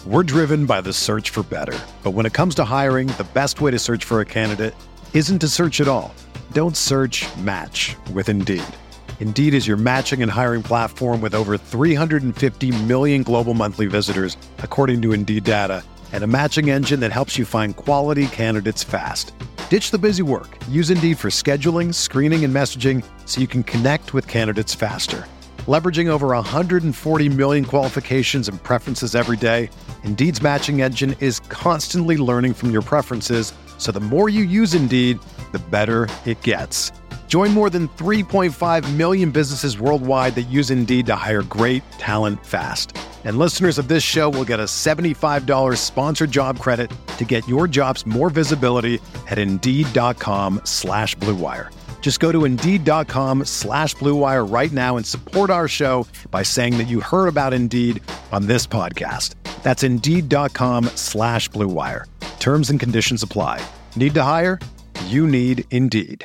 We're driven by the search for better. But when it comes to hiring, the best way to search for a candidate isn't to search at all. Don't search, match with Indeed. Indeed is your matching and hiring platform with over 350 million global monthly visitors, according to Indeed data, and a matching engine that helps you find quality candidates fast. Ditch the busy work. Use Indeed for scheduling, screening, and messaging so you can connect with candidates faster. Leveraging over 140 million qualifications and preferences every day, Indeed's matching engine is constantly learning from your preferences, so the more you use Indeed, the better it gets. Join more than 3.5 million businesses worldwide that use Indeed to hire great talent fast. And listeners of this show will get a $75 sponsored job credit to get your jobs more visibility at Indeed.com/Blue Wire. Just go to Indeed.com/Blue Wire right now and support our show by saying that you heard about Indeed on this podcast. That's Indeed.com/Blue Wire. Terms and conditions apply. Need to hire? You need Indeed.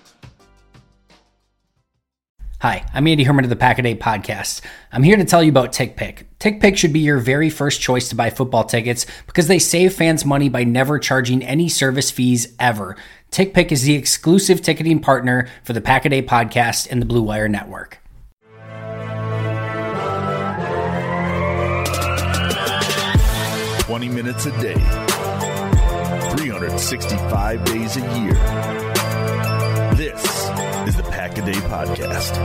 Hi, I'm Andy Herman of the Pack-A-Day Podcast. I'm here to tell you about TickPick. TickPick should be your very first choice to buy football tickets because they save fans money by never charging any service fees ever. TickPick is the exclusive ticketing partner for the Pack-A-Day Podcast and the Blue Wire Network. "20 minutes a day, 365 days a year. This is the Pack-A-Day Podcast.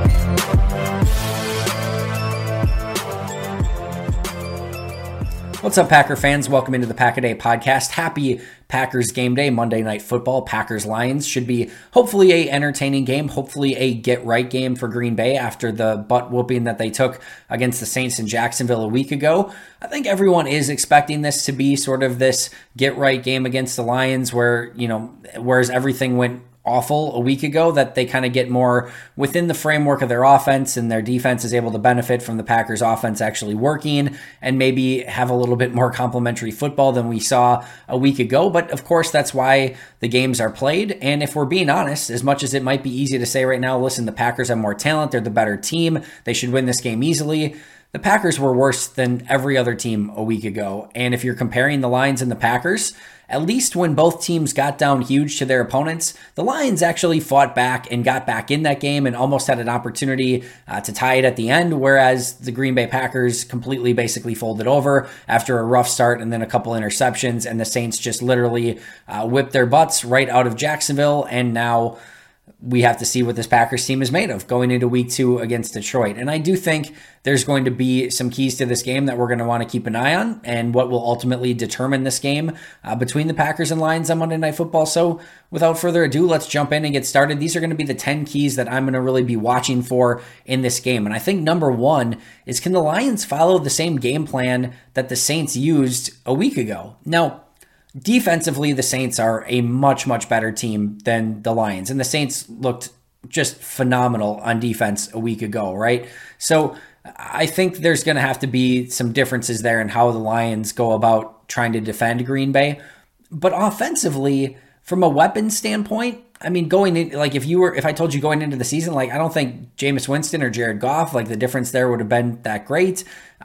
What's up, Packer fans? Welcome into the Pack-A-Day Podcast. Happy Packers game day, Monday Night Football. Packers-Lions should be hopefully a entertaining game, hopefully a get-right game for Green Bay after the butt-whooping that they took against the Saints in Jacksonville a week ago. I think everyone is expecting this to be sort of this get-right game against the Lions where, whereas everything went awful a week ago, that they kind of get more within the framework of their offense and their defense is able to benefit from the Packers offense actually working and maybe have a little bit more complimentary football than we saw a week ago. But of course, that's why the games are played. And if we're being honest, as much as it might be easy to say right now, listen, the Packers have more talent, they're the better team, they should win this game easily. The Packers were worse than every other team a week ago. And if you're comparing the Lions and the Packers, at least when both teams got down huge to their opponents, the Lions actually fought back and got back in that game and almost had an opportunity to tie it at the end, whereas the Green Bay Packers completely basically folded over after a rough start and then a couple interceptions, and the Saints just literally whipped their butts right out of Jacksonville, and now we have to see what this Packers team is made of going into week 2 against Detroit. And I do think there's going to be some keys to this game that we're going to want to keep an eye on and what will ultimately determine this game between the Packers and Lions on Monday Night Football. So without further ado, let's jump in and get started. These are going to be the 10 keys that I'm going to really be watching for in this game. And I think number one is, can the Lions follow the same game plan that the Saints used a week ago? Now, defensively, the Saints are a much, much better team than the Lions. And the Saints looked just phenomenal on defense a week ago, right? So I think there's going to have to be some differences there in how the Lions go about trying to defend Green Bay. But offensively, from a weapon standpoint, I mean, going in, like if I told you going into the season, like I don't think Jameis Winston or Jared Goff, like the difference there would have been that great.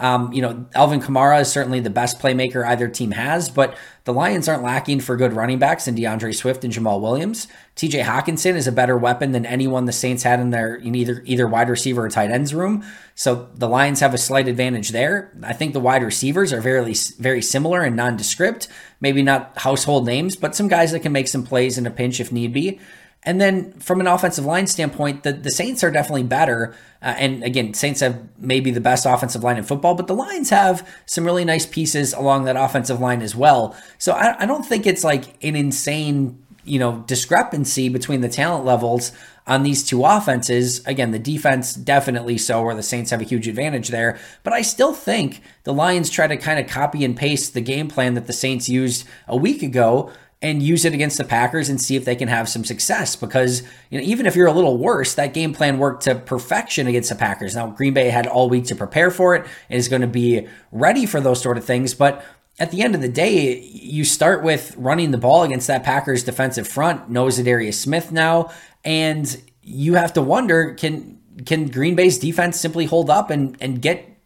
Alvin Kamara is certainly the best playmaker either team has, but the Lions aren't lacking for good running backs in DeAndre Swift and Jamal Williams. TJ Hawkinson is a better weapon than anyone the Saints had in their either wide receiver or tight ends room. So the Lions have a slight advantage there. I think the wide receivers are very, very similar and nondescript. Maybe not household names, but some guys that can make some plays in a pinch if need be. And then from an offensive line standpoint, the Saints are definitely better. And again, Saints have maybe the best offensive line in football, but the Lions have some really nice pieces along that offensive line as well. So I don't think it's like an insane, discrepancy between the talent levels on these two offenses. Again, the defense definitely so, where the Saints have a huge advantage there. But I still think the Lions try to kind of copy and paste the game plan that the Saints used a week ago and use it against the Packers and see if they can have some success. Because even if you're a little worse, that game plan worked to perfection against the Packers. Now, Green Bay had all week to prepare for it and is going to be ready for those sort of things. But at the end of the day, you start with running the ball against that Packers defensive front, no Zadarius Smith now, and you have to wonder, can Green Bay's defense simply hold up and get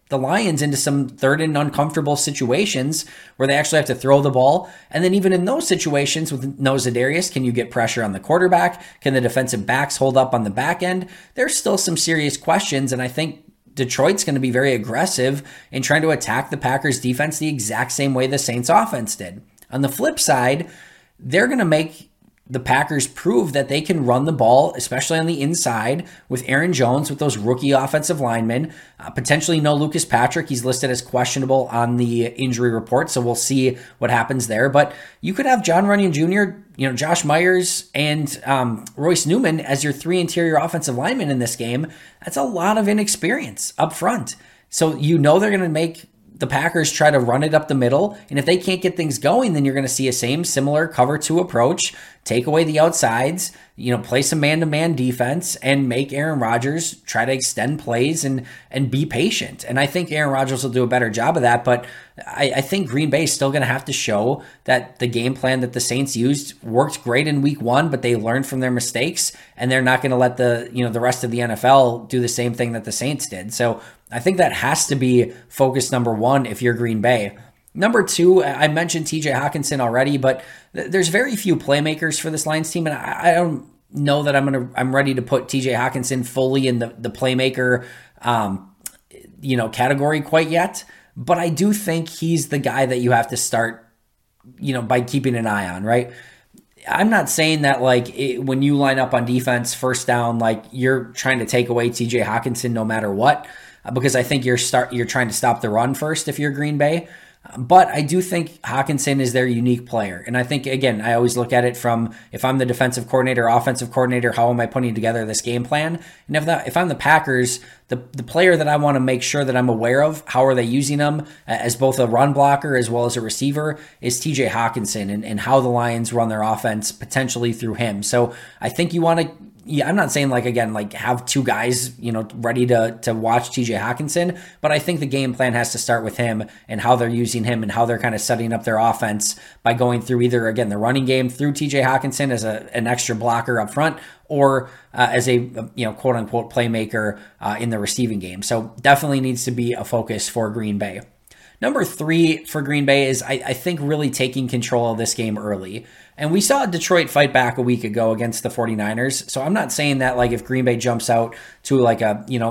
the Lions into some third and uncomfortable situations where they actually have to throw the ball. And then even in those situations with no Za'Darius, can you get pressure on the quarterback? Can the defensive backs hold up on the back end? There's still some serious questions, and I think Detroit's going to be very aggressive in trying to attack the Packers defense the exact same way the Saints offense did. On the flip side, they're going to make the Packers prove that they can run the ball, especially on the inside with Aaron Jones, with those rookie offensive linemen. Potentially no Lucas Patrick. He's listed as questionable on the injury report, so we'll see what happens there. But you could have John Runyon Jr., Josh Myers, and Royce Newman as your 3 interior offensive linemen in this game. That's a lot of inexperience up front. So they're going to make the Packers try to run it up the middle, and if they can't get things going, then you're going to see a similar cover 2 approach, take away the outsides, play some man-to-man defense, and make Aaron Rodgers try to extend plays and be patient. And I think Aaron Rodgers will do a better job of that, but I think Green Bay is still going to have to show that the game plan that the Saints used worked great in week 1, but they learned from their mistakes, and they're not going to let the rest of the NFL do the same thing that the Saints did. So I think that has to be focus number 1 if you're Green Bay. Number 2, I mentioned TJ Hockenson already, but there's very few playmakers for this Lions team, and I don't know that I'm ready to put TJ Hockenson fully in the playmaker category quite yet. But I do think he's the guy that you have to start, by keeping an eye on, right? I'm not saying that when you line up on defense, first down, you're trying to take away TJ Hockenson no matter what, because I think you're trying to stop the run first if you're Green Bay. But I do think Hockenson is their unique player. And I think, again, I always look at it from, if I'm the defensive coordinator, offensive coordinator, how am I putting together this game plan? And if I'm the Packers, the player that I want to make sure that I'm aware of, how are they using him as both a run blocker as well as a receiver, is TJ Hockenson and how the Lions run their offense potentially through him. So I think you want to, I'm not saying have 2 guys, ready to watch TJ Hockenson, but I think the game plan has to start with him and how they're using him and how they're kind of setting up their offense by going through either, again, the running game through TJ Hockenson as an extra blocker up front, or as a quote unquote playmaker in the receiving game. So definitely needs to be a focus for Green Bay. Number 3 for Green Bay is, I think, really taking control of this game early. And we saw Detroit fight back a week ago against the 49ers. So I'm not saying that if Green Bay jumps out to a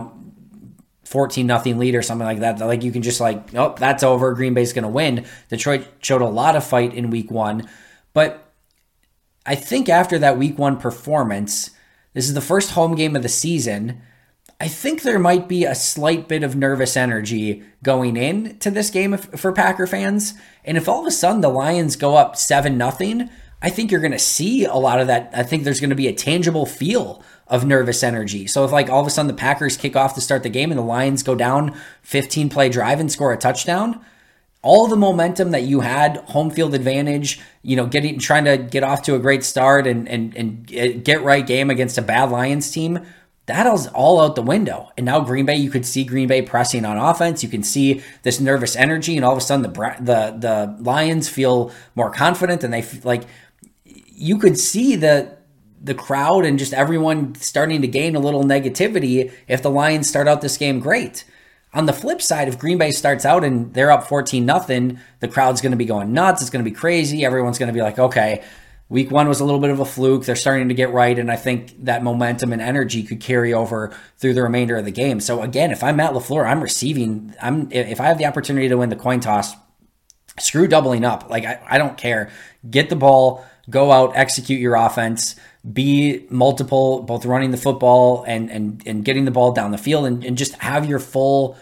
14-0 lead or something like that, you can just oh, that's over, Green Bay's going to win. Detroit showed a lot of fight in week 1. But I think after that week 1 performance, this is the first home game of the season, I think there might be a slight bit of nervous energy going into this game for Packer fans. And if all of a sudden the Lions go up 7-0, I think you're going to see a lot of that. I think there's going to be a tangible feel of nervous energy. So if all of a sudden the Packers kick off to start the game and the Lions go down 15-play drive and score a touchdown, all the momentum that you had, home field advantage, trying to get off to a great start and get right game against a bad Lions team, that'll all out the window. And now Green Bay, you could see Green Bay pressing on offense. You can see this nervous energy, and all of a sudden the Lions feel more confident, and they you could see the crowd and just everyone starting to gain a little negativity if the Lions start out this game great. On the flip side, if Green Bay starts out and they're up 14-0, the crowd's going to be going nuts. It's going to be crazy. Everyone's going to be like, okay, week 1 was a little bit of a fluke. They're starting to get right, and I think that momentum and energy could carry over through the remainder of the game. So again, if I'm Matt LaFleur, if I have the opportunity to win the coin toss, screw doubling up. I don't care. Get the ball, go out, execute your offense, be multiple, both running the football and getting the ball down the field, and just have your full,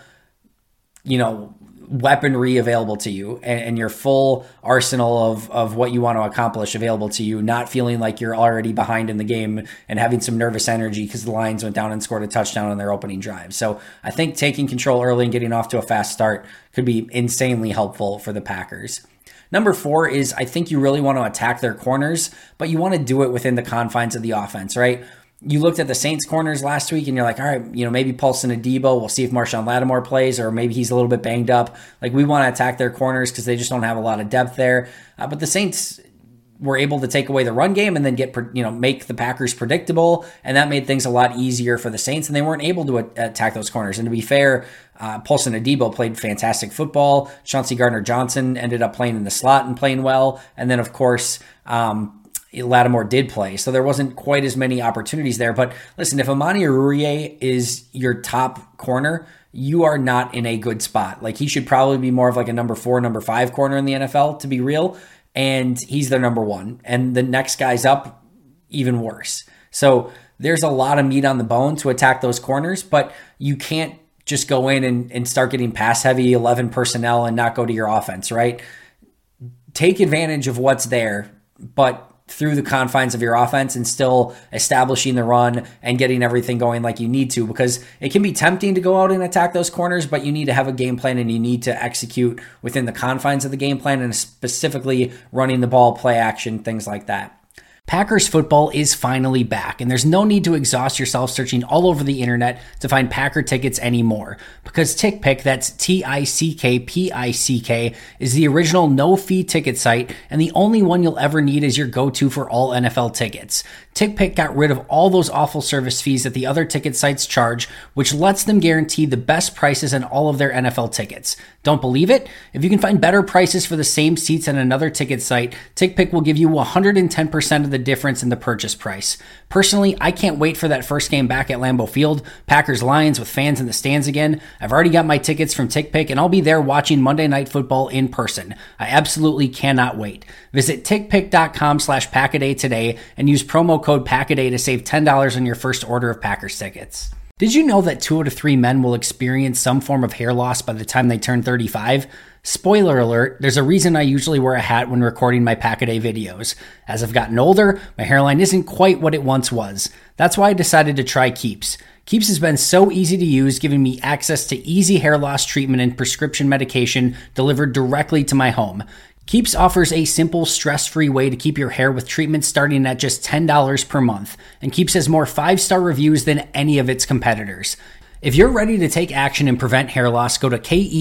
weaponry available to you and your full arsenal of what you want to accomplish available to you, not feeling like you're already behind in the game and having some nervous energy because the Lions went down and scored a touchdown on their opening drive. So I think taking control early and getting off to a fast start could be insanely helpful for the Packers. Number 4 is, I think you really want to attack their corners, but you want to do it within the confines of the offense, right? You looked at the Saints corners last week and you're like, all right, maybe Paulson Adebo, we'll see if Marshawn Lattimore plays, or maybe he's a little bit banged up. We want to attack their corners because they just don't have a lot of depth there. But the Saints, were able to take away the run game and then make the Packers predictable. And that made things a lot easier for the Saints, and they weren't able to attack those corners. And to be fair, Paulson Adebo played fantastic football. Chauncey Gardner-Johnson ended up playing in the slot and playing well. And then, of course, Lattimore did play. So there wasn't quite as many opportunities there. But listen, if Amani Oruwariye is your top corner, you are not in a good spot. Like, he should probably be more of like a number 4, number 5 corner in the NFL, to be real. And he's their number 1. And the next guy's up, even worse. So there's a lot of meat on the bone to attack those corners, but you can't just go in and start getting pass heavy 11 personnel and not go to your offense, right? Take advantage of what's there, but through the confines of your offense and still establishing the run and getting everything going like you need to, because it can be tempting to go out and attack those corners, but you need to have a game plan and you need to execute within the confines of the game plan, and specifically running the ball, play action, things like that. Packers football is finally back, and there's no need to exhaust yourself searching all over the internet to find Packer tickets anymore, because TickPick, that's TickPick, is the original no-fee ticket site, and the only one you'll ever need is your go-to for all NFL tickets. TickPick got rid of all those awful service fees that the other ticket sites charge, which lets them guarantee the best prices on all of their NFL tickets. Don't believe it? If you can find better prices for the same seats on another ticket site, TickPick will give you 110% of the difference in the purchase price. Personally, I can't wait for that first game back at Lambeau Field, Packers-Lions with fans in the stands again. I've already got my tickets from TickPick, and I'll be there watching Monday Night Football in person. I absolutely cannot wait. Visit tickpick.com/Packaday today and use promo code Packaday to save $10 on your first order of Packers tickets. Did you know that 2 out of 3 men will experience some form of hair loss by the time they turn 35? Spoiler alert, there's a reason I usually wear a hat when recording my Packaday videos. As I've gotten older, my hairline isn't quite what it once was. That's why I decided to try Keeps. Keeps has been so easy to use, giving me access to easy hair loss treatment and prescription medication delivered directly to my home. Keeps offers a simple, stress-free way to keep your hair with treatment starting at just $10 per month, and Keeps has more 5-star reviews than any of its competitors. If you're ready to take action and prevent hair loss, go to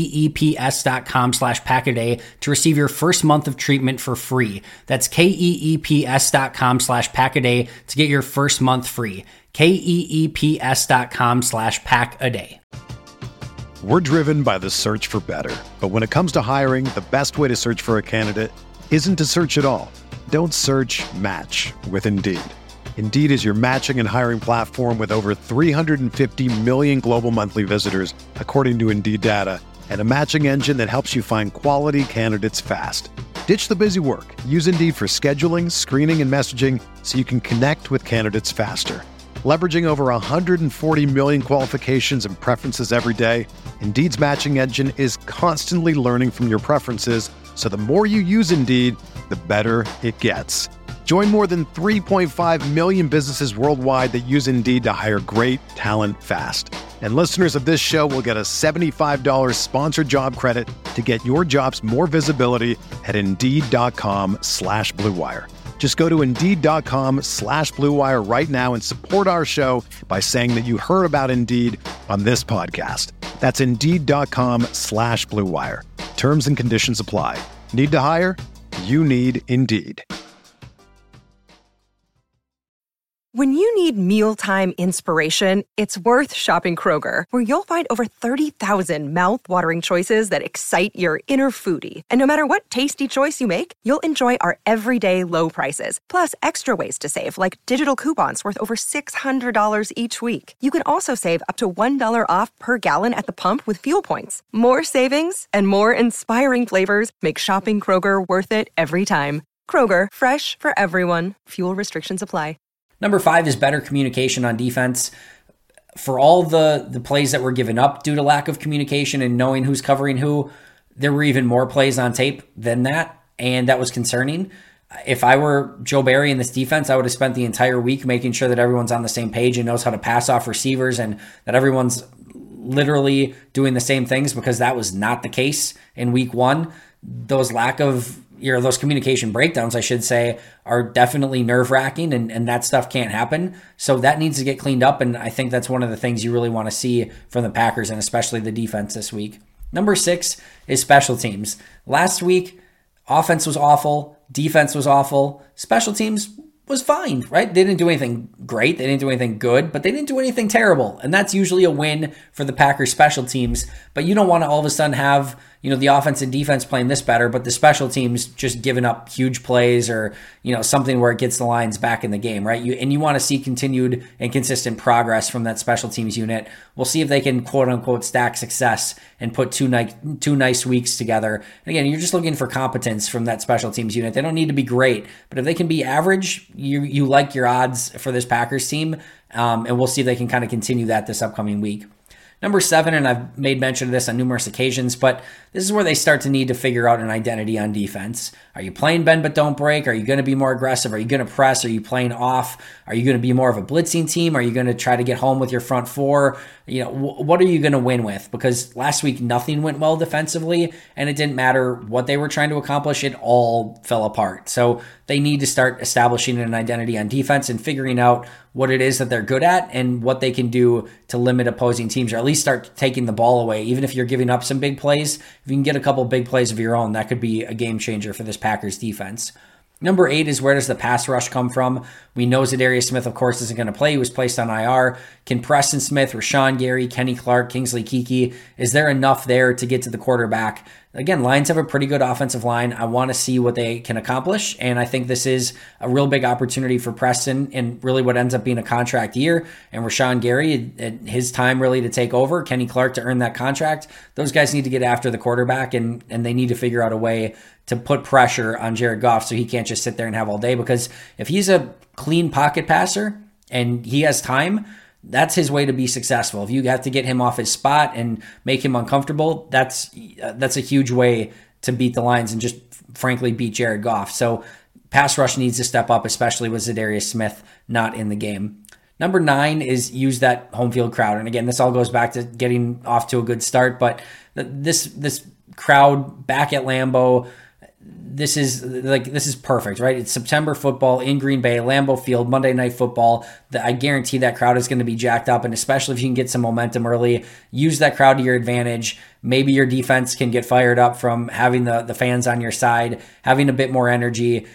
keeps.com/Packaday to receive your first month of treatment for free. That's keeps.com/Packaday to get your first month free. keeps.com/Packaday. We're driven by the search for better. But when it comes to hiring, the best way to search for a candidate isn't to search at all. Don't search, match with Indeed. Indeed is your matching and hiring platform with over 350 million global monthly visitors, according to Indeed data, and a matching engine that helps you find quality candidates fast. Ditch the busy work. Use Indeed for scheduling, screening, and messaging so you can connect with candidates faster. Leveraging over 140 million qualifications and preferences every day, Indeed's matching engine is constantly learning from your preferences, so the more you use Indeed, the better it gets. Join more than 3.5 million businesses worldwide that use Indeed to hire great talent fast. And listeners of this show will get a $75 sponsored job credit to get your jobs more visibility at Indeed.com/Blue Wire. Just go to Indeed.com/Blue Wire right now and support our show by saying that you heard about Indeed on this podcast. That's Indeed.com/Blue Wire. Terms and conditions apply. Need to hire? You need Indeed. When you need mealtime inspiration, it's worth shopping Kroger, where you'll find over 30,000 mouth-watering choices that excite your inner foodie. And no matter what tasty choice you make, you'll enjoy our everyday low prices, plus extra ways to save, like digital coupons worth over $600 each week. You can also save up to $1 off per gallon at the pump with fuel points. More savings and more inspiring flavors make shopping Kroger worth it every time. Kroger, fresh for everyone. Fuel restrictions apply. Number 5 is better communication on defense. For all the plays that were given up due to lack of communication and knowing who's covering who, there were even more plays on tape than that, and that was concerning. If I were Joe Barry in this defense, I would have spent the entire week making sure that everyone's on the same page and knows how to pass off receivers and that everyone's literally doing the same things, because that was not the case in week 1. Those communication breakdowns, I should say, are definitely nerve-wracking, and that stuff can't happen. So that needs to get cleaned up, and I think that's one of the things you really want to see from the Packers, and especially the defense this week. Number 6 is special teams. Last week, Offense was awful. Defense was awful. Special teams was fine, right? They didn't do anything great. They didn't do anything good, but they didn't do anything terrible. And that's usually a win for the Packers special teams. But you don't want to all of a sudden have, the offense and defense playing this better, but the special teams just giving up huge plays or, something where it gets the Lions back in the game, right? You want to see continued and consistent progress from that special teams unit. We'll see if they can quote unquote stack success and put two nice weeks together. And again, you're just looking for competence from that special teams unit. They don't need to be great, but if they can be average, you like your odds for this Packers team. And we'll see if they can kind of continue that this upcoming week. Number 7, and I've made mention of this on numerous occasions, but this is where they start to need to figure out an identity on defense. Are you playing bend but don't break? Are you going to be more aggressive? Are you going to press? Are you playing off? Are you going to be more of a blitzing team? Are you going to try to get home with your front four? What are you going to win with? Because last week nothing went well defensively, and it didn't matter what they were trying to accomplish. It all fell apart. So they need to start establishing an identity on defense and figuring out what it is that they're good at and what they can do to limit opposing teams, or at least start taking the ball away. Even if you're giving up some big plays, if you can get a couple big plays of your own, that could be a game changer for this Packers defense. Number 8 is, where does the pass rush come from? We know Za'Darius Smith, of course, isn't going to play. He was placed on IR. Can Preston Smith, Rashawn Gary, Kenny Clark, Kingsley Keke, is there enough there to get to the quarterback? Again, Lions have a pretty good offensive line. I want to see what they can accomplish, and I think this is a real big opportunity for Preston and really what ends up being a contract year. And Rashawn Gary, at his time really to take over, Kenny Clark to earn that contract. Those guys need to get after the quarterback, and they need to figure out a way to put pressure on Jared Goff so he can't just sit there and have all day, because if he's a clean pocket passer and he has time, that's his way to be successful. If you have to get him off his spot and make him uncomfortable, that's a huge way to beat the Lions and just frankly beat Jared Goff. So pass rush needs to step up, especially with Za'Darius Smith not in the game. Number 9 is use that home field crowd. And again, this all goes back to getting off to a good start, but this crowd back at Lambeau, this is perfect, right? It's September football in Green Bay, Lambeau Field, Monday Night Football. I guarantee that crowd is going to be jacked up, and especially if you can get some momentum early, use that crowd to your advantage. Maybe your defense can get fired up from having the fans on your side, having a bit more energy,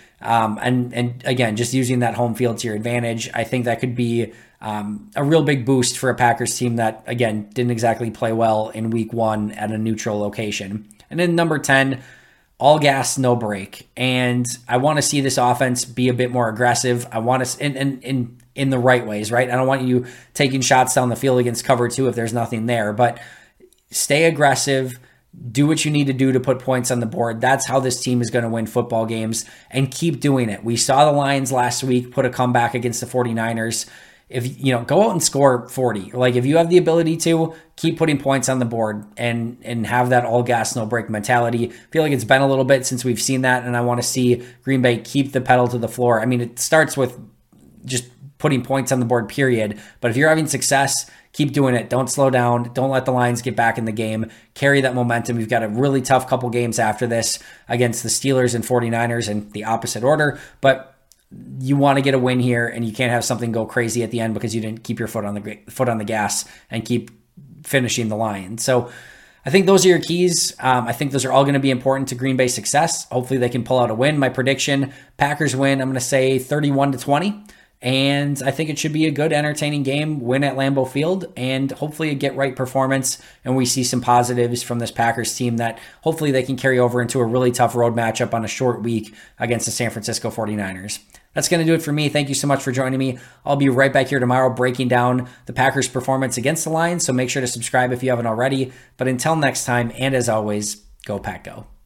and again, just using that home field to your advantage. I think that could be a real big boost for a Packers team that, again, didn't exactly play well in week 1 at a neutral location. And then number 10, all gas, no break. And I want to see this offense be a bit more aggressive. I want to, in the right ways, right? I don't want you taking shots down the field against cover 2 if there's nothing there, but stay aggressive, do what you need to do to put points on the board. That's how this team is going to win football games, and keep doing it. We saw the Lions last week put a comeback against the 49ers. If go out and score 40, like if you have the ability to, keep putting points on the board and have that all gas, no break mentality. I feel like it's been a little bit since we've seen that, and I want to see Green Bay keep the pedal to the floor. I mean, it starts with just putting points on the board, period. But if you're having success, keep doing it. Don't slow down. Don't let the Lions get back in the game. Carry that momentum. We've got a really tough couple games after this against the Steelers and 49ers in the opposite order, but you want to get a win here, and you can't have something go crazy at the end because you didn't keep your foot on the gas and keep finishing the line. So I think those are your keys. I think those are all going to be important to Green Bay's success. Hopefully they can pull out a win. My prediction, Packers win, I'm going to say 31-20. And I think it should be a good, entertaining game, win at Lambeau Field, and hopefully a get-right performance, and we see some positives from this Packers team that hopefully they can carry over into a really tough road matchup on a short week against the San Francisco 49ers. That's going to do it for me. Thank you so much for joining me. I'll be right back here tomorrow breaking down the Packers' performance against the Lions, so make sure to subscribe if you haven't already. But until next time, and as always, go Pack Go.